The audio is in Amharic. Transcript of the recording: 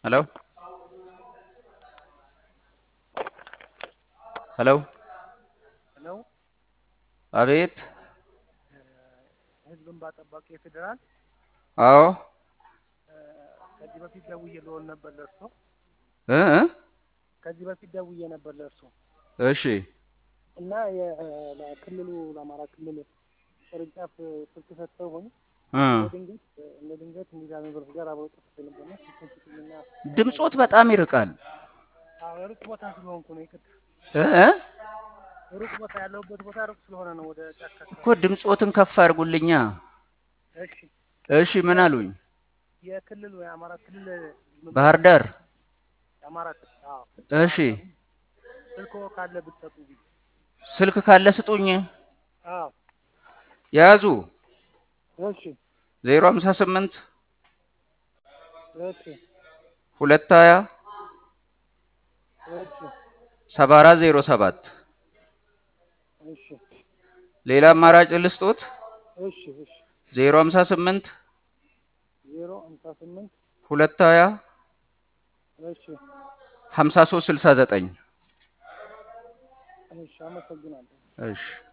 hello hello hello Avith ህዝብ እንባ ጠባቂ ፌደራል आओ ከዚህ በፊት ደውዬ ልሆን ነበር ለእርሶ እ ከዚህ በፊት ደውዬ ነበር ለእርሶ እሺ እና ለክልሉ ለአማራ ክልል ቅርንጫፍ ስልክ ሰጥተውኝ እ እንደ ድንገት እንዲዛ ነገሮች ጋር አብረው ጠፍቶ ነበርና ስልኩን ስጡኝና ድምጾት አናግራቸው። በጣም ይርቃል ሩቅ ቦታ ስለሆንኩ ነው ይቅርታ። እ ሩቅ ቦታ ያለሁበት ቦታ ሩቅ ስለሆነ ነው ወደ ጫካ እኮ አካባቢ ነው። ድምጾትን ከፍ አድርጉልኛ እሺ እሺ ምን አሉኝ የክልሉ የአማራ ክልል ባህር ዳር የአማራ ክልል እሺ ባህር ዳር ስልኮ ካለ ብትሰጡኝ። ስልክ ካለ ስጡኝ አዎ ያዙ እሺ 058 እሺ 220 እሺ 7407 እሺ ሌላ አማራጭ ልስጦት እሺ እሺ 058 058 220 እሺ 5369 እሺ አመሰግናለሁ። እሺ